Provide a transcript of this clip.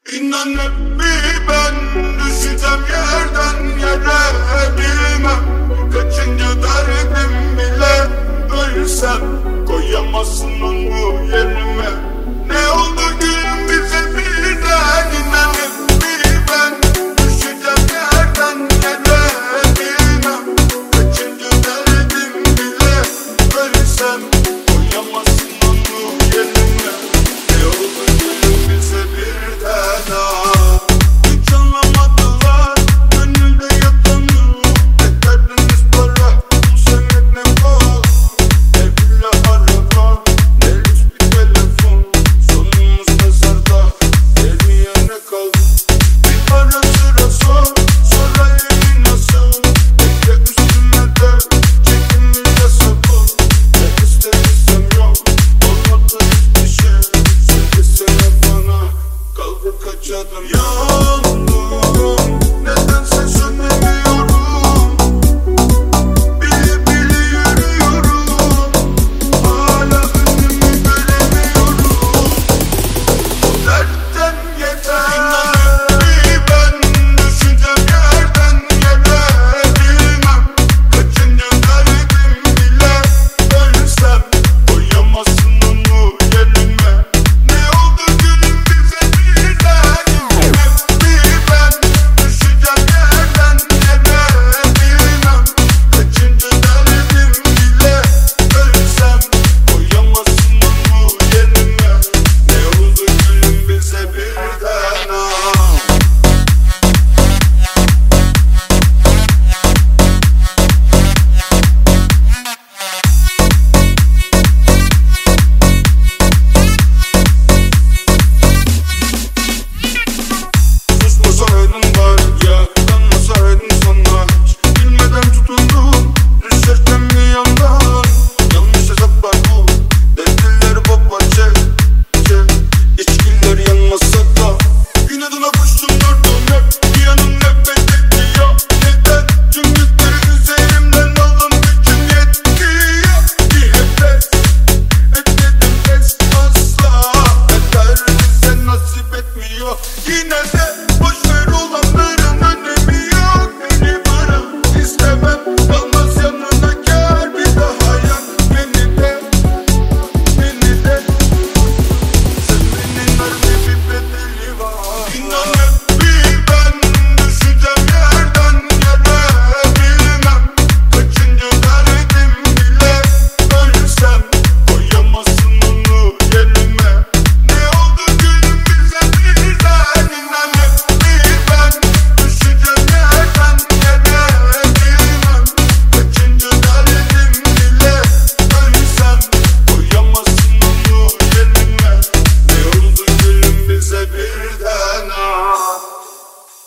İnan hep bir ben düşeceğim yerden yere, bilmem kaçıncı derdim bile. Ölsem koyamazsın onu yerime. Ne oldu gülüm bize birden? İnan hep bir ben düşeceğim yerden yere, bilmem kaçıncı derdim bile. Ölsem koyamazsın onu yerime. Ne oldu gülüm bize birden? Hiç anlamadılar gönülde yatanı. Ne derdiniz para, bu senet ne bal. Ne villa araba, ne lüks bir telefon. Sonumuz mezarda, geriye ne kaldı? Bir ara sıra sor, sorayım nasıl. Bekle üstüme de, çekimle sabır. Ne istersem yok, olmadı hiçbir şey. Söylesene bana, kaldır kaç adım. Yok